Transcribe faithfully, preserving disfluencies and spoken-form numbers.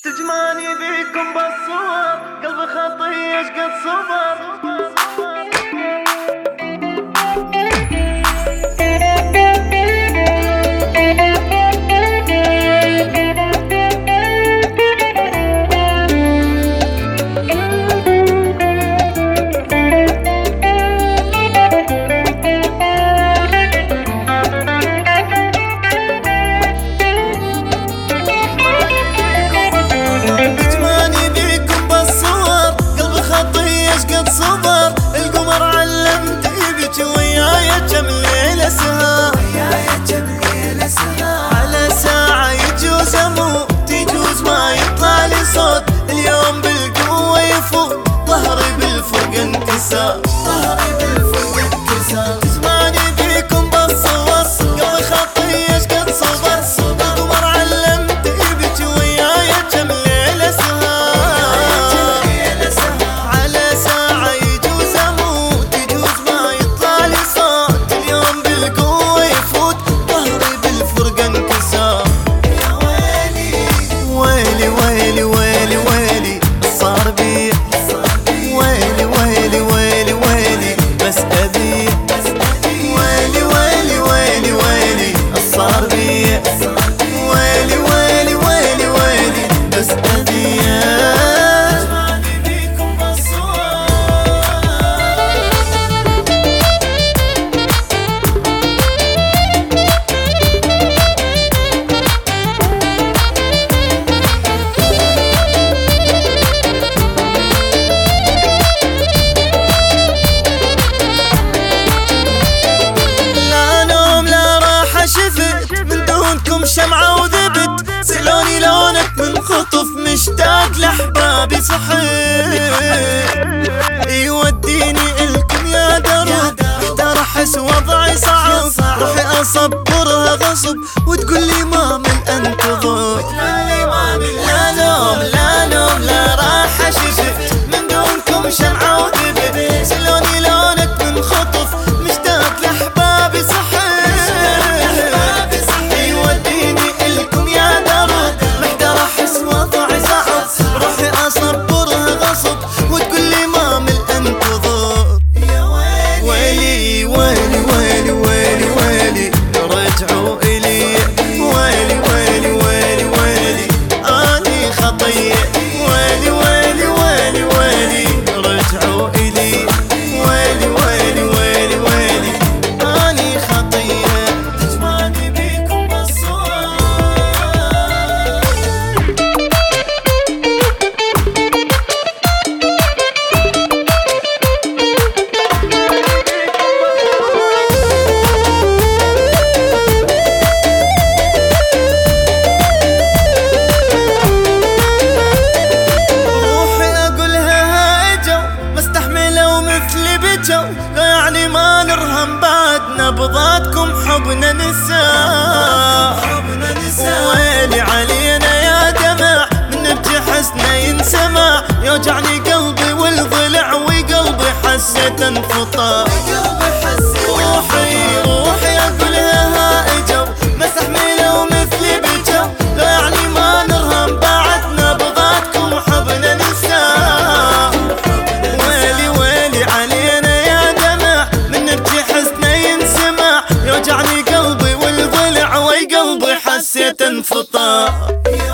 تجمعني بيكم بالصور، قلبي خطي ايش قد صبر. صبر القمر علمت يبكي وياي كم ليلة سهر، على ساعة يجوز اموت يجوز ما يطلع لي صوت، اليوم بالقوة يفوت ظهري بالفرق انكسر، ظهري بالفرق انكسر. زماني بيكم بالصور قلبي خطي ايش قد صبر، القمر علمت يبكي وياي كم ليلة سهر، شمعة وذبت سلوني لونك من خطف مشتاق لأحبابي صحيت، يوديني الكم يا درب احتار احس وضعي صعب، روحي اصبرها غصب وتقول لي ما من انتظر، لا نوم لا نوم لا راحة شفت من دونكم شمعة وذبت سلوني لونك من خطف مشتاق لأحبابي صحيت، لا يعني ما نرهم بعد نبضاتكم حبنا نساء، ويلي علينا يا دمع من نبكي حسنا ينسمع، يوجعني قلبي والضلع وقلبي حسيت انفطار، روحي روحي اقولها هائجة ما استحمله ومثلي بجو، لا يعني ما نرهم بعد نبضاتكم حبنا نساء، ويلي ويلي علينا يوجعني قلبي والضلع وقلبي حسيت انفطار.